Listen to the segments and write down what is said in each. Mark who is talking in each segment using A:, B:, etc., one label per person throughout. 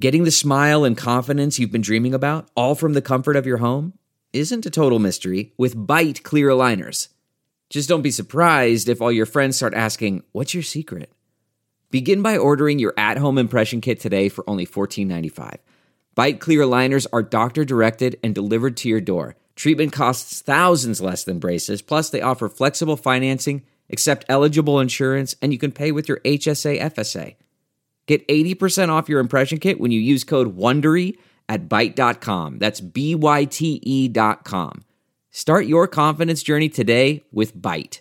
A: Getting the smile and confidence you've been dreaming about, all from the comfort of your home, isn't a total mystery with Byte clear aligners. Just don't be surprised if all your friends start asking, "What's your secret?" Begin by ordering your at-home impression kit today for only $14.95. Byte clear aligners are doctor-directed and delivered to your door. Treatment costs thousands less than braces, plus they offer flexible financing, accept eligible insurance, and you can pay with your HSA FSA. Get 80% off your impression kit when you use code WONDERY at Byte.com. That's BYTE.com. Start your confidence journey today with Byte.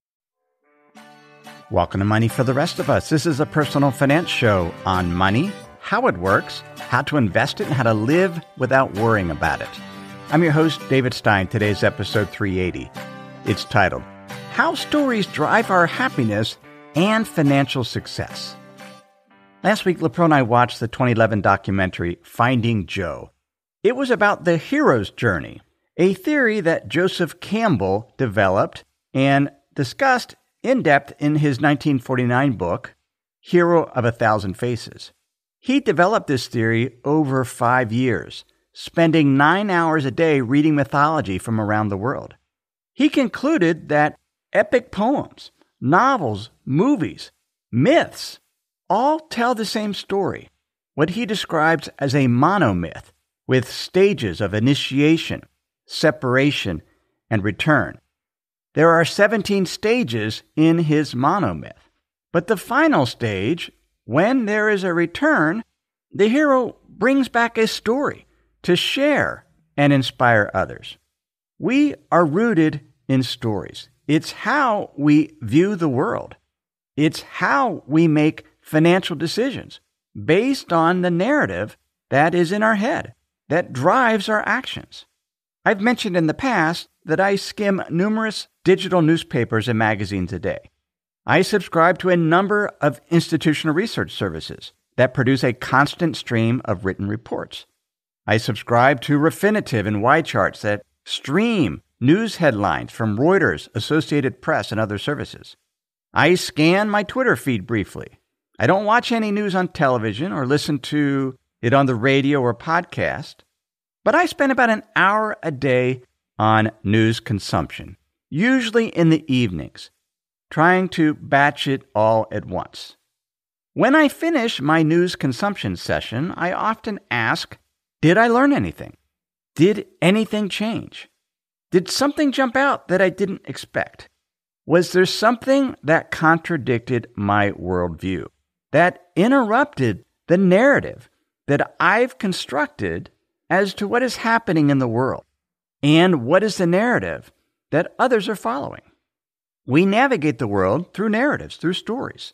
B: Welcome to Money for the Rest of Us. This is a personal finance show on money, how it works, how to invest it, and how to live without worrying about it. I'm your host, David Stein. Today's episode 380. It's titled, How Stories Drive Our Happiness and Financial Success. Last week, LaPro and I watched the 2011 documentary, Finding Joe. It was about the hero's journey, a theory that Joseph Campbell developed and discussed in depth in his 1949 book, Hero of a Thousand Faces. He developed this theory over 5 years, spending 9 hours a day reading mythology from around the world. He concluded that epic poems, novels, movies, myths, all tell the same story, what he describes as a monomyth, with stages of initiation, separation, and return. There are 17 stages in his monomyth. But the final stage, when there is a return, the hero brings back a story to share and inspire others. We are rooted in stories. It's how we view the world. It's how we make financial decisions based on the narrative that is in our head, that drives our actions. I've mentioned in the past that I skim numerous digital newspapers and magazines a day. I subscribe to a number of institutional research services that produce a constant stream of written reports. I subscribe to Refinitiv and YCharts that stream news headlines from Reuters, Associated Press, and other services. I scan my Twitter feed briefly. I don't watch any news on television or listen to it on the radio or podcast, but I spend about an hour a day on news consumption, usually in the evenings, trying to batch it all at once. When I finish my news consumption session, I often ask, did I learn anything? Did anything change? Did something jump out that I didn't expect? Was there something that contradicted my worldview, that interrupted the narrative that I've constructed as to what is happening in the world? And what is the narrative that others are following? We navigate the world through narratives, through stories.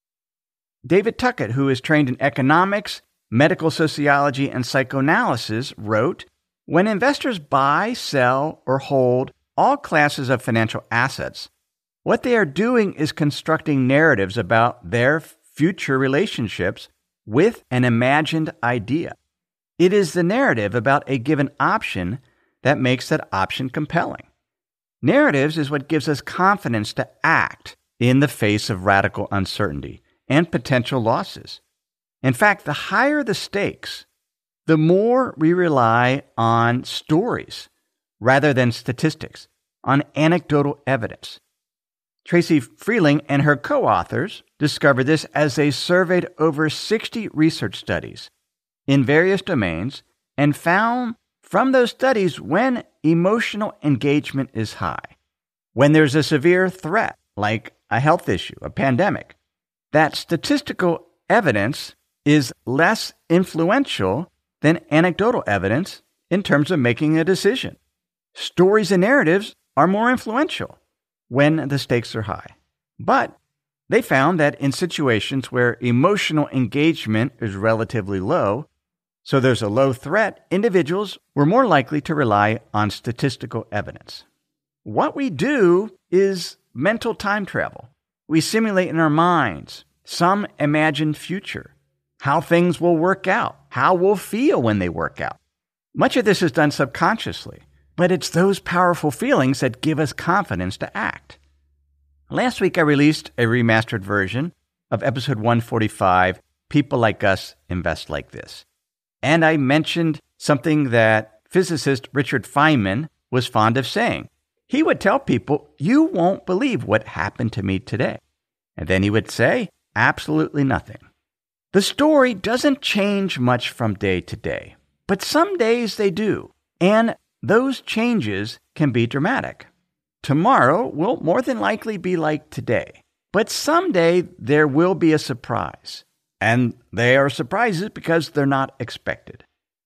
B: David Tuckett, who is trained in economics, medical sociology, and psychoanalysis, wrote, "When investors buy, sell, or hold all classes of financial assets, what they are doing is constructing narratives about their future relationships with an imagined idea. It is the narrative about a given option that makes that option compelling. Narratives is what gives us confidence to act in the face of radical uncertainty and potential losses. In fact, the higher the stakes, the more we rely on stories rather than statistics, on anecdotal evidence. Tracy Freeling and her co-authors discovered this as they surveyed over 60 research studies in various domains and found from those studies when emotional engagement is high, when there's a severe threat like a health issue, a pandemic, that statistical evidence is less influential than anecdotal evidence in terms of making a decision. Stories and narratives are more influential when the stakes are high. But they found that in situations where emotional engagement is relatively low, so there's a low threat, individuals were more likely to rely on statistical evidence. What we do is mental time travel. We simulate in our minds some imagined future, how things will work out, how we'll feel when they work out. Much of this is done subconsciously, but it's those powerful feelings that give us confidence to act. Last week, I released a remastered version of episode 145, People Like Us Invest Like This. And I mentioned something that physicist Richard Feynman was fond of saying. He would tell people, "You won't believe what happened to me today." And then he would say, "Absolutely nothing." The story doesn't change much from day to day, but some days they do. And those changes can be dramatic. Tomorrow will more than likely be like today, but someday there will be a surprise. And they are surprises because they're not expected.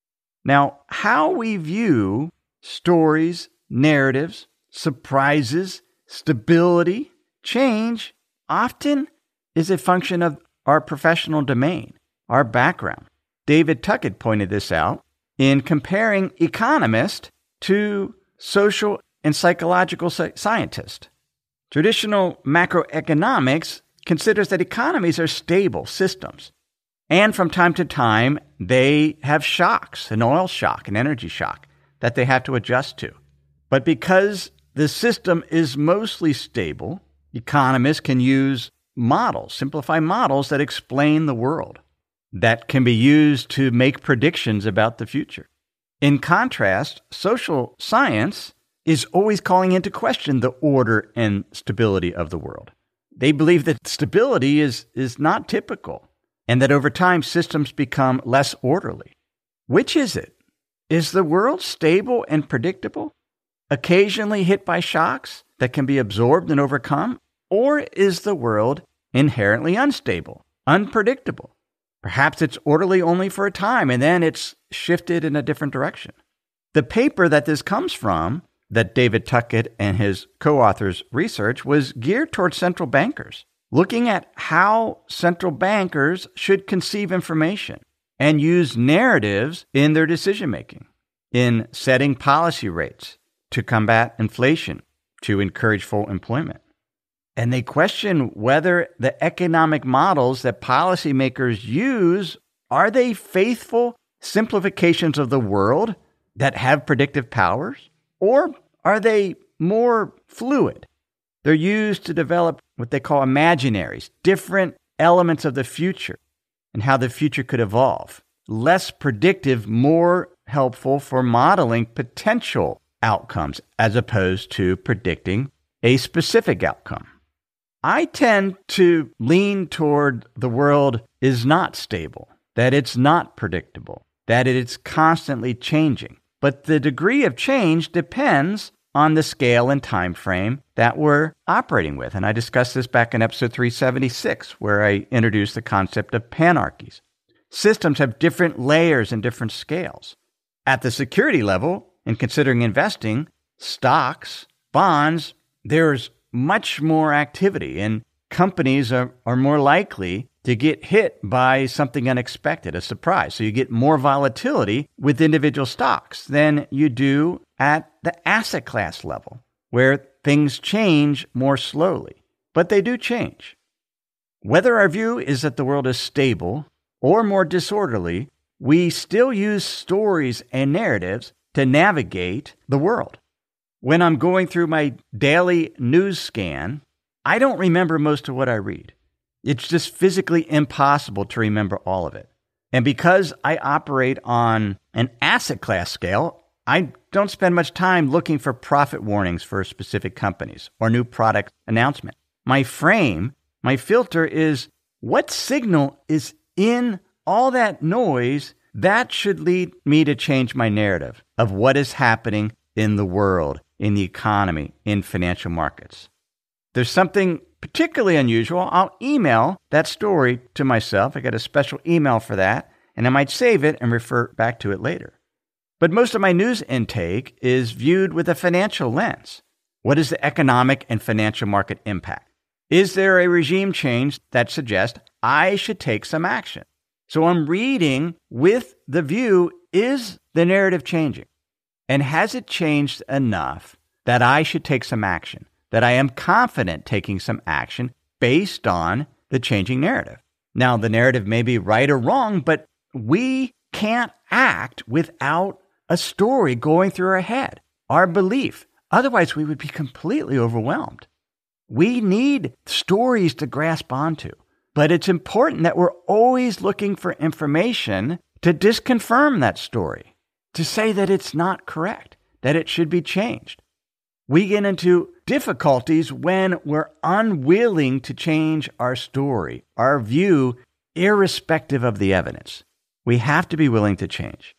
B: Now, how we view stories, narratives, surprises, stability, change often is a function of our professional domain, our background. David Tuckett pointed this out in comparing economists to social and psychological scientists. Traditional macroeconomics considers that economies are stable systems. And from time to time, they have shocks, an oil shock, an energy shock, that they have to adjust to. But because the system is mostly stable, economists can use models, simplify models that explain the world, that can be used to make predictions about the future. In contrast, social science is always calling into question the order and stability of the world. They believe that stability is not typical, and that over time systems become less orderly. Which is it? Is the world stable and predictable, occasionally hit by shocks that can be absorbed and overcome? Or is the world inherently unstable, unpredictable? Perhaps it's orderly only for a time, and then it's shifted in a different direction. The paper that this comes from, that David Tuckett and his co-authors research, was geared towards central bankers, looking at how central bankers should conceive information and use narratives in their decision-making, in setting policy rates to combat inflation, to encourage full employment. And they question whether the economic models that policymakers use, are they faithful simplifications of the world that have predictive powers? Or are they more fluid? They're used to develop what they call imaginaries, different elements of the future and how the future could evolve. Less predictive, more helpful for modeling potential outcomes as opposed to predicting a specific outcome. I tend to lean toward the world is not stable, that it's not predictable, that it's constantly changing. But the degree of change depends on the scale and time frame that we're operating with. And I discussed this back in episode 376, where I introduced the concept of panarchies. Systems have different layers and different scales. At the security level, in considering investing, stocks, bonds, there's much more activity, and companies are more likely to get hit by something unexpected, a surprise. So you get more volatility with individual stocks than you do at the asset class level, where things change more slowly. But they do change. Whether our view is that the world is stable or more disorderly, we still use stories and narratives to navigate the world. When I'm going through my daily news scan, I don't remember most of what I read. It's just physically impossible to remember all of it. And because I operate on an asset class scale, I don't spend much time looking for profit warnings for specific companies or new product announcement. My frame, my filter is what signal is in all that noise that should lead me to change my narrative of what is happening in the world, in the economy, in financial markets. There's something particularly unusual. I'll email that story to myself. I got a special email for that, and I might save it and refer back to it later. But most of my news intake is viewed with a financial lens. What is the economic and financial market impact? Is there a regime change that suggests I should take some action? So I'm reading with the view, is the narrative changing? And has it changed enough that I should take some action, that I am confident taking some action based on the changing narrative? Now, the narrative may be right or wrong, but we can't act without a story going through our head, our belief. Otherwise, we would be completely overwhelmed. We need stories to grasp onto, but it's important that we're always looking for information to disconfirm that story, to say that it's not correct, that it should be changed. We get into difficulties when we're unwilling to change our story, our view, irrespective of the evidence. We have to be willing to change.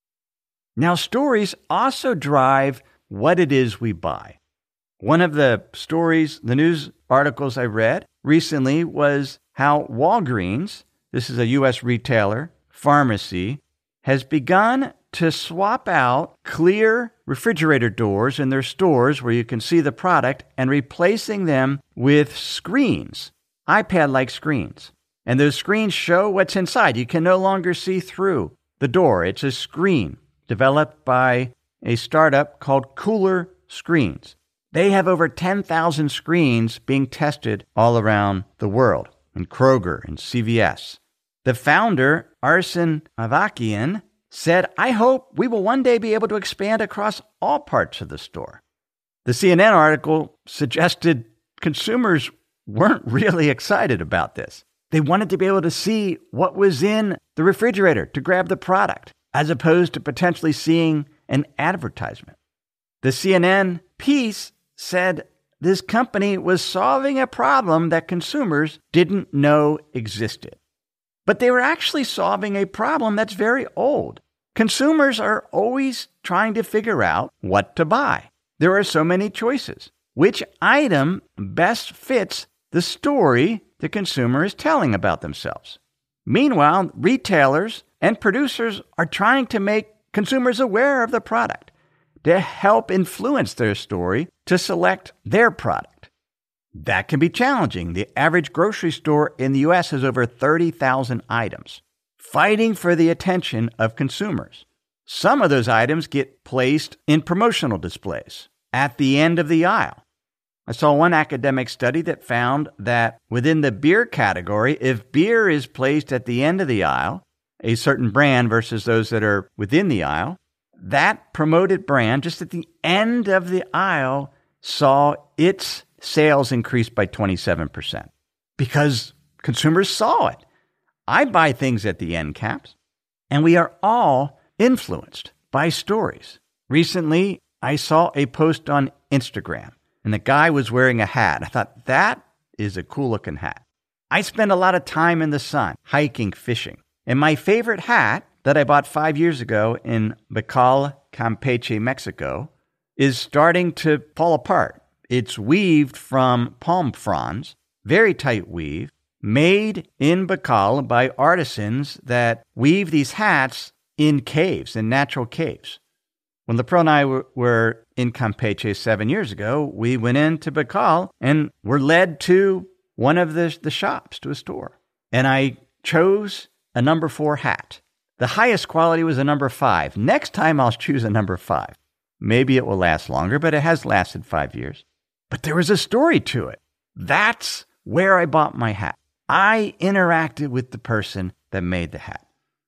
B: Now, stories also drive what it is we buy. One of the stories, the news articles I read recently was how Walgreens, this is a U.S. retailer, pharmacy, has begun to swap out clear refrigerator doors in their stores where you can see the product and replacing them with screens, iPad-like screens. And those screens show what's inside. You can no longer see through the door. It's a screen developed by a startup called Cooler Screens. They have over 10,000 screens being tested all around the world in Kroger and CVS. The founder, Arsen Avakian, said, "I hope we will one day be able to expand across all parts of the store." The CNN article suggested consumers weren't really excited about this. They wanted to be able to see what was in the refrigerator to grab the product, as opposed to potentially seeing an advertisement. The CNN piece said this company was solving a problem that consumers didn't know existed. But they were actually solving a problem that's very old. Consumers are always trying to figure out what to buy. There are so many choices. Which item best fits the story the consumer is telling about themselves? Meanwhile, retailers and producers are trying to make consumers aware of the product to help influence their story to select their product. That can be challenging. The average grocery store in the U.S. has over 30,000 items, fighting for the attention of consumers. Some of those items get placed in promotional displays at the end of the aisle. I saw one academic study that found that within the beer category, if beer is placed at the end of the aisle, a certain brand versus those that are within the aisle, that promoted brand just at the end of the aisle saw its sales increase by 27% because consumers saw it. I buy things at the end caps, and we are all influenced by stories. Recently, I saw a post on Instagram, and the guy was wearing a hat. I thought, that is a cool-looking hat. I spend a lot of time in the sun, hiking, fishing, and my favorite hat that I bought 5 years ago in Bacal, Campeche, Mexico, is starting to fall apart. It's weaved from palm fronds, very tight weave, made in Bacal by artisans that weave these hats in caves, in natural caves. When LaPro and I were in Campeche 7 years ago, we went into Bacal and were led to one of the shops, to a store. And I chose a number 4 hat. The highest quality was a number 5. Next time I'll choose a number 5. Maybe it will last longer, but it has lasted 5 years. But there was a story to it. That's where I bought my hat. I interacted with the person that made the hat.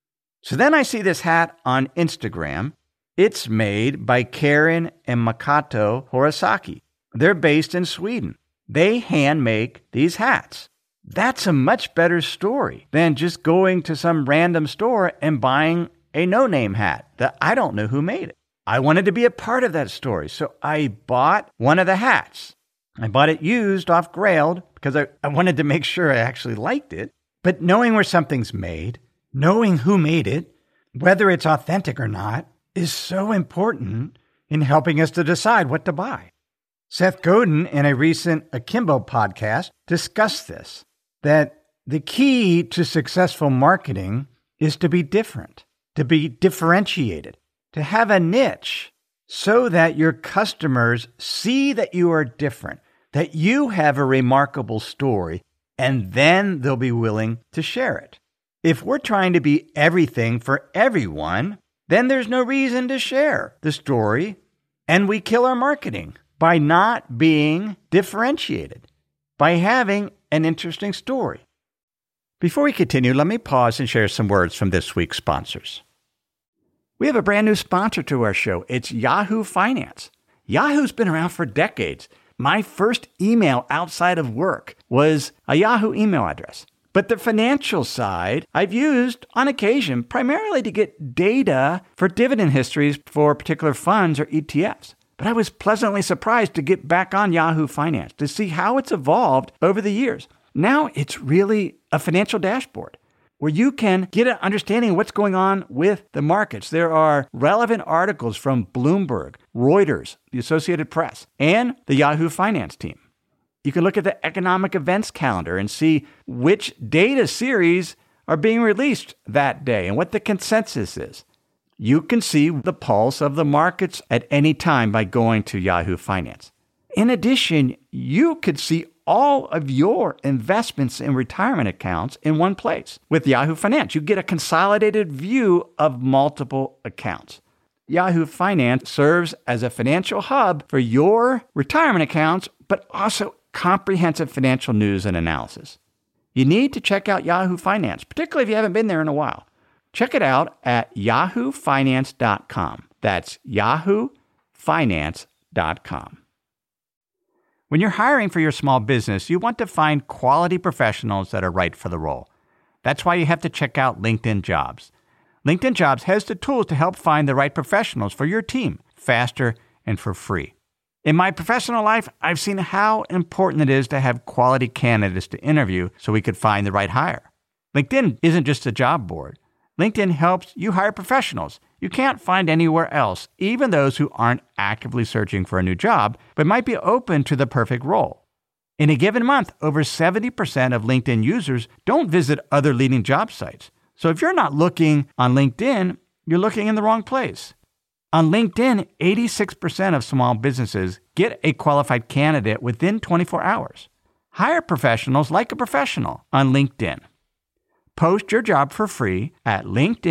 B: So then I see this hat on Instagram. It's made by Karen and Makoto Horasaki. They're based in Sweden. They hand make these hats. That's a much better story than just going to some random store and buying a no-name hat that I don't know who made it. I wanted to be a part of that story, so I bought one of the hats. I bought it used off Grailed because I wanted to make sure I actually liked it. But knowing where something's made, knowing who made it, whether it's authentic or not, is so important in helping us to decide what to buy. Seth Godin, in a recent Akimbo podcast, discussed this, that the key to successful marketing is to be different, to be differentiated, to have a niche so that your customers see that you are different, that you have a remarkable story, and then they'll be willing to share it. If we're trying to be everything for everyone, then there's no reason to share the story, and we kill our marketing by not being differentiated, by having an interesting story. Before we continue, let me pause and share some words from this week's sponsors. We have a brand new sponsor to our show. It's Yahoo Finance. Yahoo's been around for decades. My first email outside of work was a Yahoo email address. But the financial side, I've used on occasion primarily to get data for dividend histories for particular funds or ETFs. But I was pleasantly surprised to get back on Yahoo Finance to see how it's evolved over the years. Now it's really a financial dashboard where you can get an understanding of what's going on with the markets. There are relevant articles from Bloomberg, Reuters, the Associated Press, and the Yahoo Finance team. You can look at the economic events calendar and see which data series are being released that day and what the consensus is. You can see the pulse of the markets at any time by going to Yahoo Finance. In addition, you could see all of your investments and retirement accounts in one place. With Yahoo Finance, you get a consolidated view of multiple accounts. Yahoo Finance serves as a financial hub for your retirement accounts, but also comprehensive financial news and analysis. You need to check out Yahoo Finance, particularly if you haven't been there in a while. Check it out at yahoofinance.com. That's yahoofinance.com. When you're hiring for your small business, you want to find quality professionals that are right for the role. That's why you have to check out LinkedIn Jobs. LinkedIn Jobs has the tools to help find the right professionals for your team faster and for free. In my professional life, I've seen how important it is to have quality candidates to interview so we could find the right hire. LinkedIn isn't just a job board. LinkedIn helps you hire professionals you can't find anywhere else, even those who aren't actively searching for a new job, but might be open to the perfect role. In a given month, over 70% of LinkedIn users don't visit other leading job sites. So if you're not looking on LinkedIn, you're looking in the wrong place. On LinkedIn, 86% of small businesses get a qualified candidate within 24 hours. Hire professionals like a professional on LinkedIn. Post your job for free at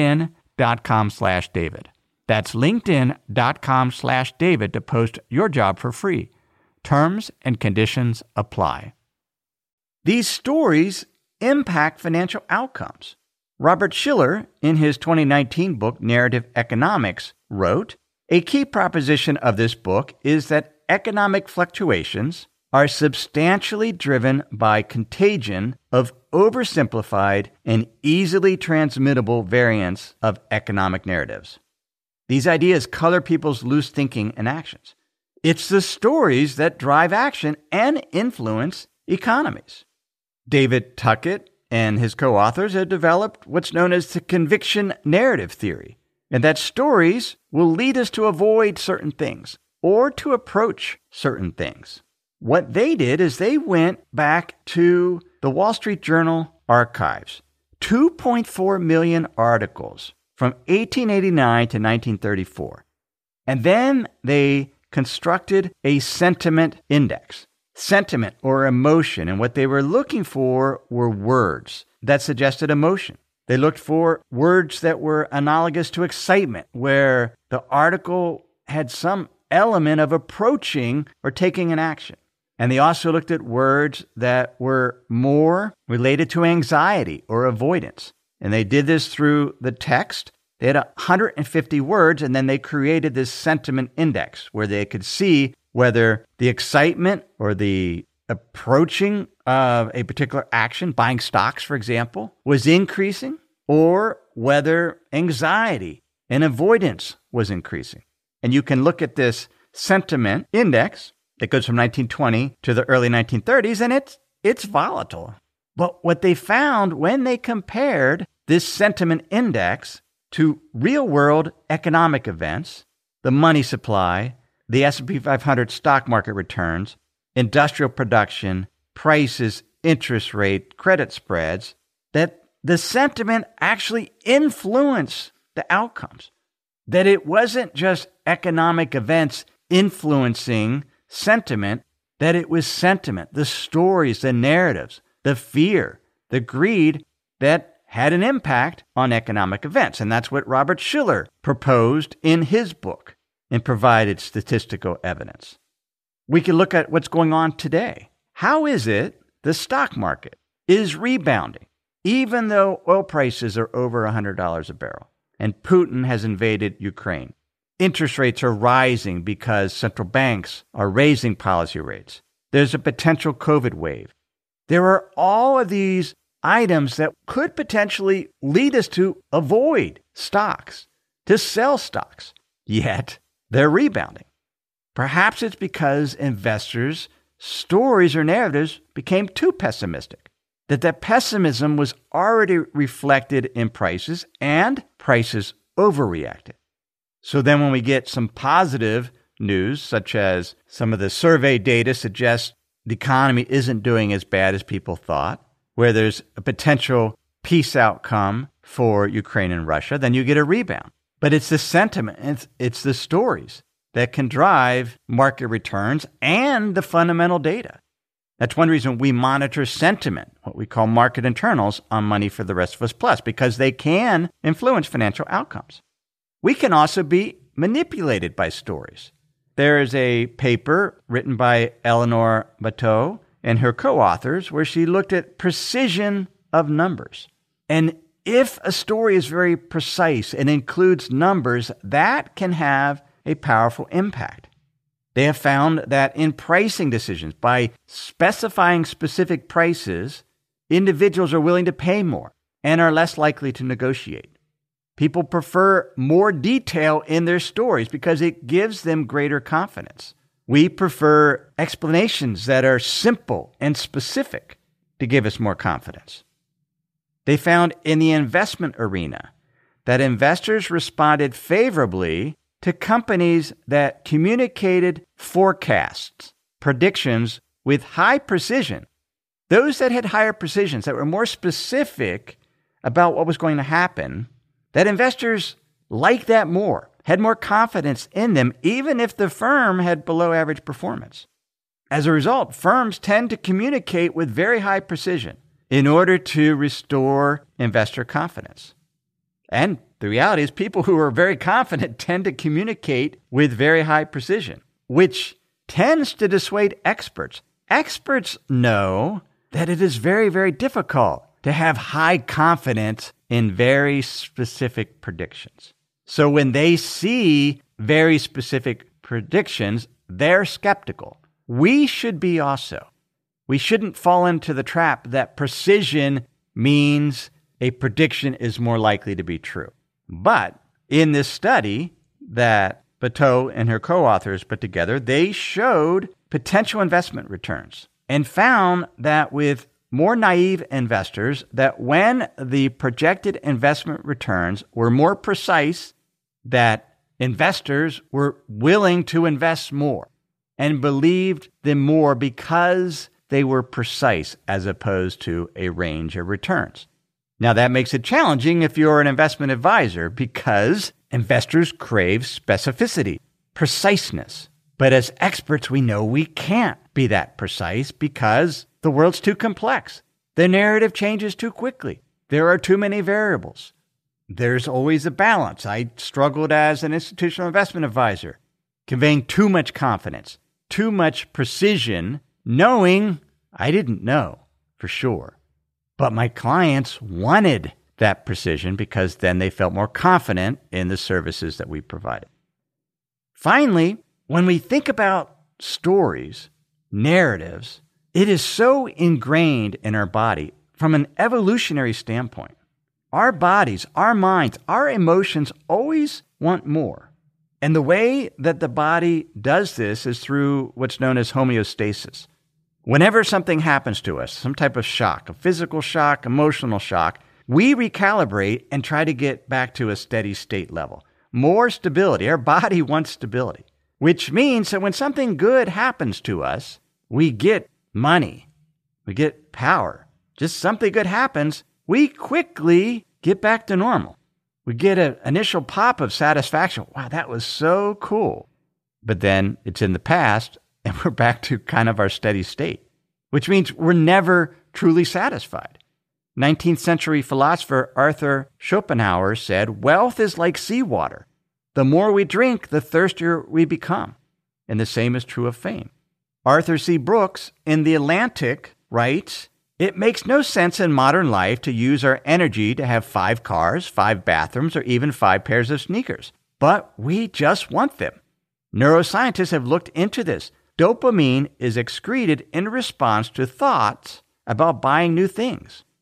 B: linkedin.com/David. That's linkedin.com/David to post your job for free. Terms and conditions apply. These stories impact financial outcomes. Robert Shiller, in his 2019 book, Narrative Economics, wrote, "A key proposition of this book is that economic fluctuations are substantially driven by contagion of oversimplified and easily transmittable variants of economic narratives. These ideas color people's loose thinking and actions. It's the stories that drive action and influence economies." David Tuckett and his co-authors have developed what's known as the conviction narrative theory, and that stories will lead us to avoid certain things or to approach certain things. What they did is they went back to the Wall Street Journal archives, 2.4 million articles from 1889 to 1934. And then they constructed a sentiment index, sentiment or emotion. And what they were looking for were words that suggested emotion. They looked for words that were analogous to excitement, where the article had some element of approaching or taking an action. And they also looked at words that were more related to anxiety or avoidance. And they did this through the text. They had 150 words, and then they created this sentiment index where they could see whether the excitement or the approaching of a particular action, buying stocks, for example, was increasing, or whether anxiety and avoidance was increasing. And you can look at this sentiment index that goes from 1920 to the early 1930s, and it's volatile. But what they found when they compared this sentiment index to real-world economic events, the money supply, the S&P 500 stock market returns, industrial production, prices, interest rate, credit spreads, that the sentiment actually influenced the outcomes. That it wasn't just economic events influencing sentiment, that it was sentiment, the stories, the narratives, the fear, the greed that had an impact on economic events. And that's what Robert Shiller proposed in his book and provided statistical evidence. We can look at what's going on today. How is it the stock market is rebounding, even though oil prices are over $100 a barrel and Putin has invaded Ukraine? Interest rates are rising because central banks are raising policy rates. There's a potential COVID wave. There are all of these items that could potentially lead us to avoid stocks, to sell stocks. Yet, they're rebounding. Perhaps it's because investors' stories or narratives became too pessimistic, that pessimism was already reflected in prices and prices overreacted. So then when we get some positive news, such as some of the survey data suggests the economy isn't doing as bad as people thought, where there's a potential peace outcome for Ukraine and Russia, then you get a rebound. But it's the sentiment, it's the stories that can drive market returns and the fundamental data. That's one reason we monitor sentiment, what we call market internals, on Money for the Rest of Us Plus, because they can influence financial outcomes. We can also be manipulated by stories. There is a paper written by Eleanor Bateau and her co-authors where she looked at precision of numbers. And if a story is very precise and includes numbers, that can have a powerful impact. They have found that in pricing decisions, by specifying specific prices, individuals are willing to pay more and are less likely to negotiate. People prefer more detail in their stories because it gives them greater confidence. We prefer explanations that are simple and specific to give us more confidence. They found in the investment arena that investors responded favorably to companies that communicated forecasts, predictions with high precision. Those that had higher precisions, that were more specific about what was going to happen, that investors liked that more, had more confidence in them, even if the firm had below average performance. As a result, firms tend to communicate with very high precision in order to restore investor confidence. And the reality is people who are very confident tend to communicate with very high precision, which tends to dissuade experts. Experts know that it is very, very difficult to have high confidence in very specific predictions. So when they see very specific predictions, they're skeptical. We should be also. We shouldn't fall into the trap that precision means a prediction is more likely to be true. But in this study that Bateau and her co-authors put together, they showed potential investment returns and found that with more naive investors, that when the projected investment returns were more precise, that investors were willing to invest more and believed them more because they were precise as opposed to a range of returns. Now, that makes it challenging if you're an investment advisor because investors crave specificity, preciseness. But as experts, we know we can't be that precise because the world's too complex. The narrative changes too quickly. There are too many variables. There's always a balance. I struggled as an institutional investment advisor, conveying too much confidence, too much precision, knowing I didn't know for sure. But my clients wanted that precision because then they felt more confident in the services that we provided. Finally, when we think about stories, narratives, it is so ingrained in our body from an evolutionary standpoint. Our bodies, our minds, our emotions always want more. And the way that the body does this is through what's known as homeostasis. Whenever something happens to us, some type of shock, a physical shock, emotional shock, we recalibrate and try to get back to a steady state level. More stability. Our body wants stability, which means that when something good happens to us, we get money, we get power. Just something good happens, we quickly get back to normal. We get an initial pop of satisfaction. Wow, that was so cool. But then it's in the past, and we're back to kind of our steady state, which means we're never truly satisfied. 19th century philosopher Arthur Schopenhauer said, "Wealth is like seawater. The more we drink, the thirstier we become." And the same is true of fame. Arthur C. Brooks in The Atlantic writes, "It makes no sense in modern life to use our energy to have 5 cars, 5 bathrooms, or even 5 pairs of sneakers. But we just want them." Neuroscientists have looked into this. Dopamine is excreted in response to thoughts about buying new things.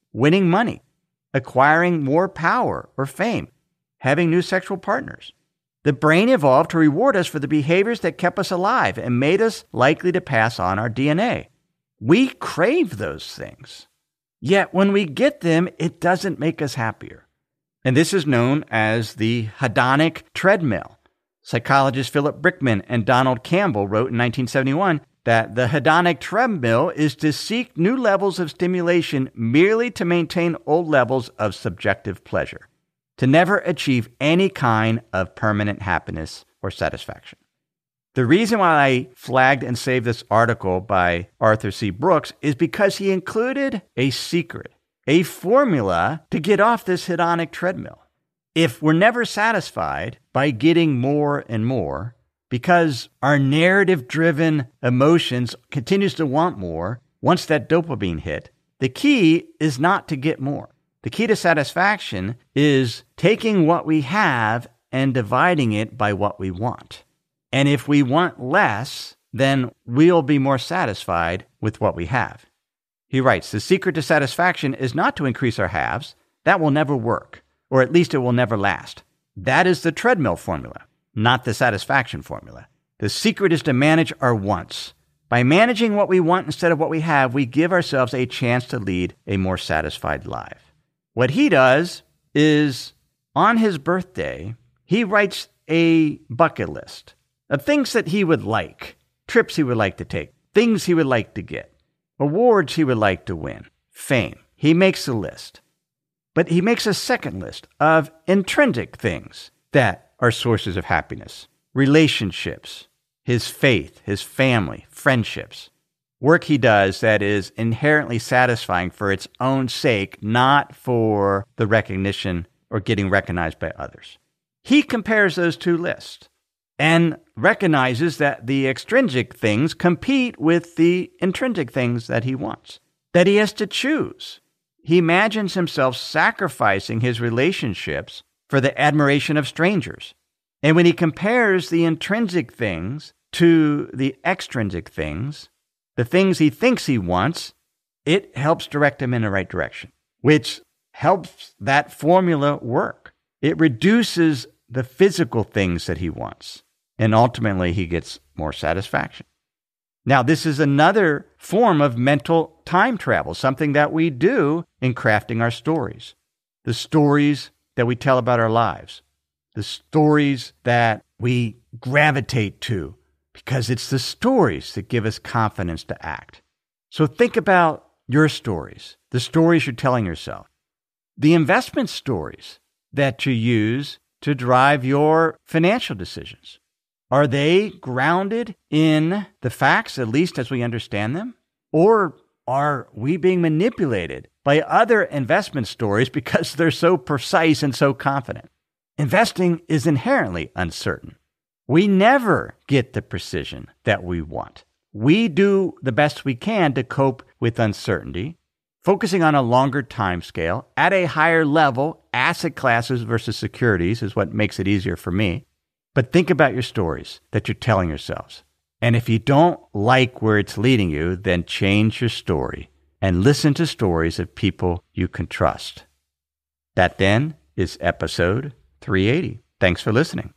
B: winning money, acquiring more power or fame, having new sexual partners. The brain evolved to reward us for the behaviors that kept us alive and made us likely to pass on our DNA. We crave those things. Yet when we get them, it doesn't make us happier. And this is known as the hedonic treadmill. Psychologists Philip Brickman and Donald Campbell wrote in 1971 that the hedonic treadmill is to seek new levels of stimulation merely to maintain old levels of subjective pleasure, to never achieve any kind of permanent happiness or satisfaction. The reason why I flagged and saved this article by Arthur C. Brooks is because he included a secret, a formula to get off this hedonic treadmill. If we're never satisfied by getting more and more, because our narrative-driven emotions continues to want more, once that dopamine hit, the key is not to get more. The key to satisfaction is taking what we have and dividing it by what we want. And if we want less, then we'll be more satisfied with what we have. He writes, the secret to satisfaction is not to increase our haves. That will never work, or at least it will never last. That is the treadmill formula, not the satisfaction formula. The secret is to manage our wants. By managing what we want instead of what we have, we give ourselves a chance to lead a more satisfied life. What he does is, on his birthday, he writes a bucket list of things that he would like, trips he would like to take, things he would like to get, awards he would like to win, fame. He makes a list. But he makes a second list of intrinsic things that are sources of happiness, relationships, his faith, his family, friendships, work he does that is inherently satisfying for its own sake, not for the recognition or getting recognized by others. He compares those two lists and recognizes that the extrinsic things compete with the intrinsic things that he wants, that he has to choose. He imagines himself sacrificing his relationships for the admiration of strangers. And when he compares the intrinsic things to the extrinsic things, the things he thinks he wants, it helps direct him in the right direction, which helps that formula work. It reduces the physical things that he wants, and ultimately he gets more satisfaction. Now, this is another form of mental time travel, something that we do in crafting our stories. The stories that we tell about our lives, the stories that we gravitate to, because it's the stories that give us confidence to act. So think about your stories, the stories you're telling yourself, the investment stories that you use to drive your financial decisions. Are they grounded in the facts, at least as we understand them? Or are we being manipulated by other investment stories because they're so precise and so confident? Investing is inherently uncertain. We never get the precision that we want. We do the best we can to cope with uncertainty, focusing on a longer time scale at a higher level. Asset classes versus securities is what makes it easier for me. But think about your stories that you're telling yourselves. And if you don't like where it's leading you, then change your story and listen to stories of people you can trust. That then is episode 380. Thanks for listening.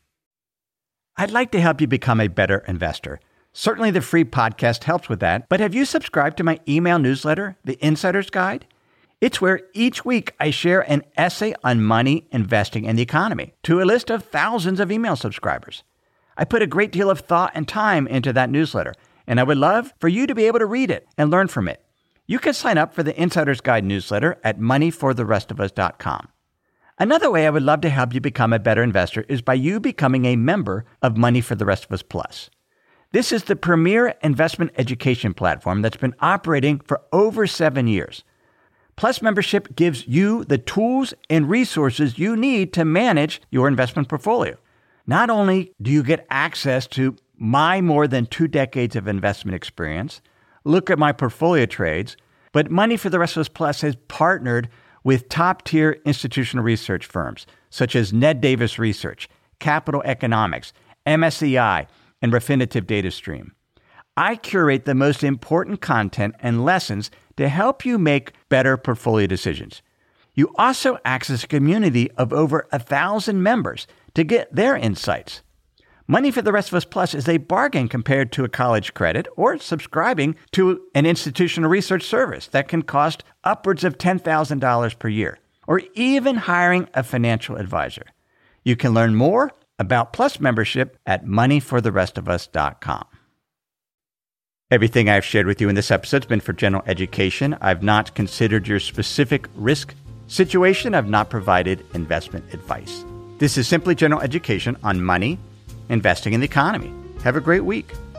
B: I'd like to help you become a better investor. Certainly the free podcast helps with that, but have you subscribed to my email newsletter, The Insider's Guide? It's where each week I share an essay on money, investing, and the economy to a list of thousands of email subscribers. I put a great deal of thought and time into that newsletter, and I would love for you to be able to read it and learn from it. You can sign up for the Insider's Guide newsletter at moneyfortherestofus.com. Another way I would love to help you become a better investor is by you becoming a member of Money for the Rest of Us Plus. This is the premier investment education platform that's been operating for over 7 years. Plus membership gives you the tools and resources you need to manage your investment portfolio. Not only do you get access to my more than 2 decades of investment experience, look at my portfolio trades, but Money for the Rest of Us Plus has partnered with top-tier institutional research firms such as Ned Davis Research, Capital Economics, MSCI, and Refinitiv Data Stream. I curate the most important content and lessons to help you make better portfolio decisions. You also access a community of over 1,000 members to get their insights. Money for the Rest of Us Plus is a bargain compared to a college credit or subscribing to an institutional research service that can cost upwards of $10,000 per year, or even hiring a financial advisor. You can learn more about Plus membership at moneyfortherestofus.com. Everything I've shared with you in this episode has been for general education. I've not considered your specific risk situation. I've not provided investment advice. This is simply general education on money, investing in the economy. Have a great week.